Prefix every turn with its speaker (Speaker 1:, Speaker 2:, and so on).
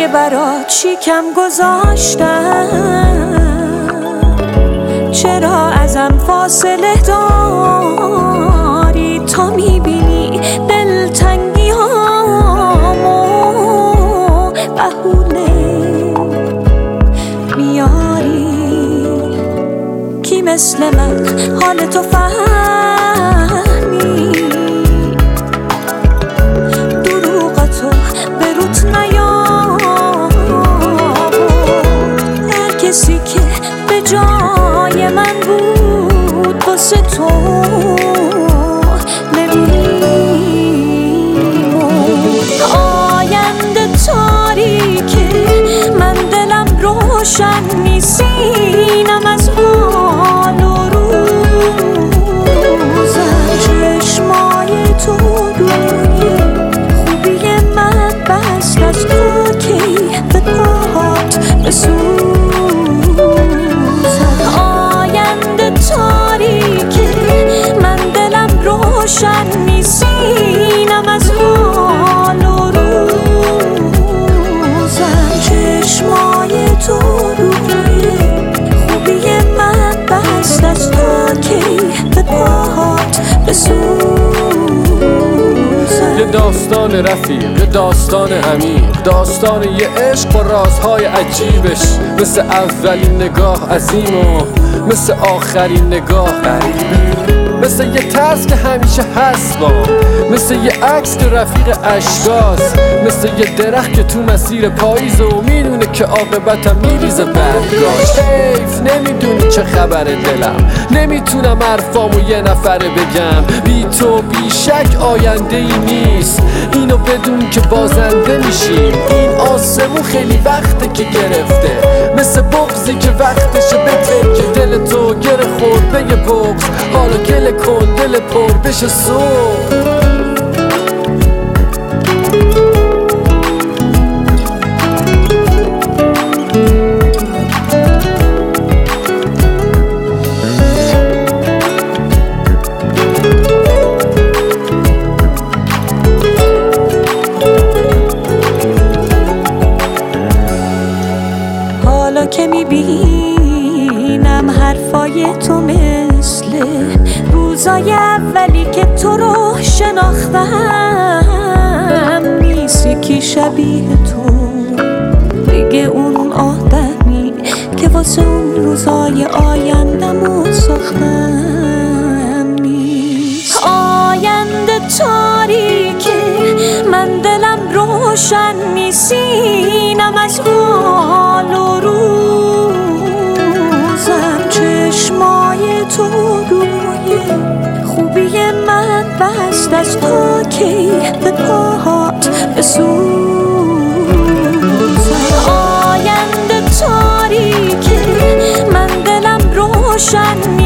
Speaker 1: که برات شیکم گذاشتم، چرا ازم فاصله داری تا میبینی دلتنگی هامو بهونه میاری؟ کی مثل من حال تو فهمی؟ دروغتو به روت نیاورد هر کسی که به جای من بود واسه تو نمیمون. آینده تاریکه، من دلم روشن نیست، اینم از حال و روزم. چشمای تو روی خوبی من بست از تو کی به پاهات بسوزم. آینده تاریکه، من دلم روشن نیست، اینم از حال و روزم. چشمای تو روی خوبی من بست از تو کی به پاهات بسوزم.
Speaker 2: یه داستان رفیق، یه داستان عمیق، داستان یه عشق با رازهای عجیبش. مثل اولین نگاه عظیم و مثل آخرین نگاه غریب، مثل یه ترس که همیشه هست با، مثل یه عکس که رفیق اشکاست، مثل یه درخت که تو مسیر پاییزه و میدونه که عاقبتم میریزه برگاش. حیف نمیدونی چه خبره دلم، نمیتونم حرفامو یه نفره بگم. بی تو بی شک آینده ای نیست، اینو بدون که بازنده میشیم. این آسمون خیلی وقته که گرفته، مثل بغضی که وقتشه بده که دل تو گره خورد به یه بغض. حالا گله کن دل پر بشه صبح.
Speaker 1: حالا که میبینم حرفای تو مثل روزای اولی که تو رو شناختم نیست. یکی شبیه تو دیگه اون آدمی که واسه اون روزای آیندمو ساختم نیست. آینده تاریکه، من دلم روشن نیست، اینم از حال و روزم. چشمای تو روی خوبی من بست از تو کی به پاهات بسوزم. آینده تاریکه، من دلم روشن